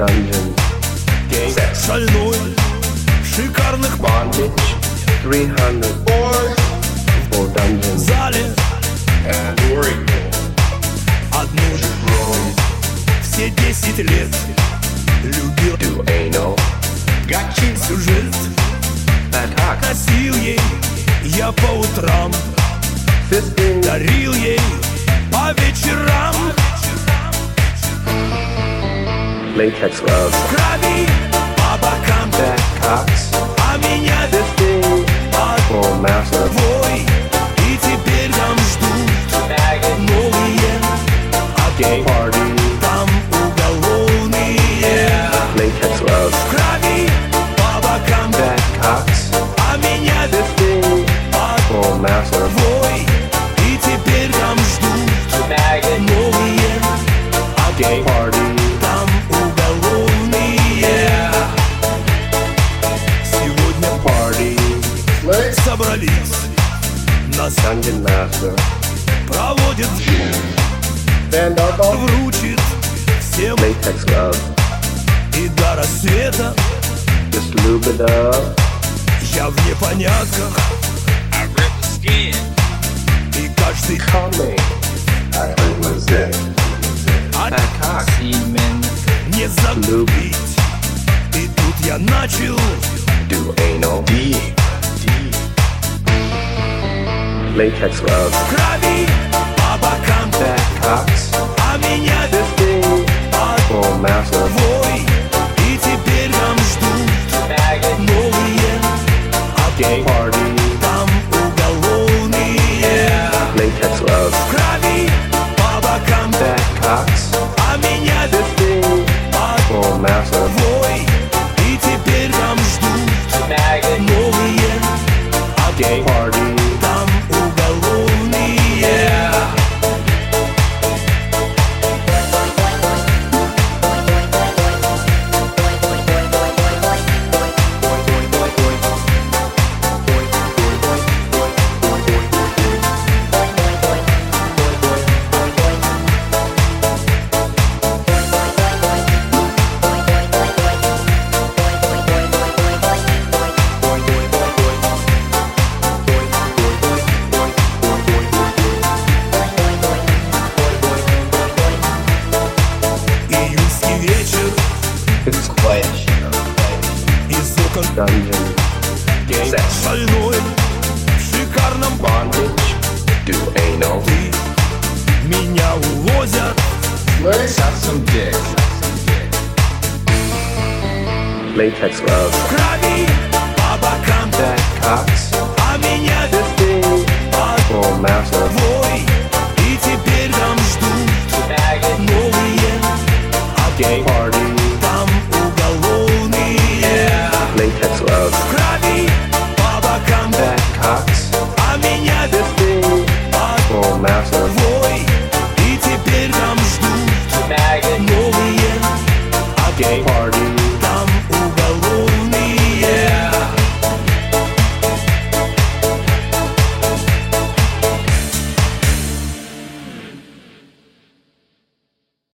Dungeon. Секс шальной, в шикарных Bondage. 300 for dungeon. зале. Одну все 10 лет любил Do anal. сюжет, Attack. носил ей я по утрам, 15. дарил ей по вечерам. Latex love. В крови по бокам, Fat cocks. а меня 15 for massive. твой. И теперь там ждут новые Gay огни, party. там уголовные. Latex love. В крови по бокам, Fat cocks. а меня 15 for massive. твой. И теперь там ждут новые Gay огни, party. там уголовные. Сегодня Party. собрались, нас Dungeon master. проводят, Stand up. вручит всем Latex love. и до рассвета. Just lube it up. Я в непонятках, и каждый Coming. I heard was dead. от Fat cocks. не забыть. И тут я начал Do anal. Latex love. в крови по бокам, Fat cocks. а меня 15 for massive. твой. И теперь там ждут новые Gay огни, party. там уголовные. Latex love. В крови по бокам, Fat cocks. а меня 15 for massive. твой. И теперь там ждут новые Gay огни, party. там уголовные. Июльский вечер, It's quiet. из окон Dungeon. секс шальной, в шикарном Bondage. Do anal. ты меня увозят. Latex love. В крови по бокам, Fat cocks. а меня 15 for massive. твой. И теперь там ждут новые Gay огни, party. там уголовные. Latex love. В крови по бокам, Fat cocks. а меня 15 for massive. твой. И теперь там ждут новые Gay огни,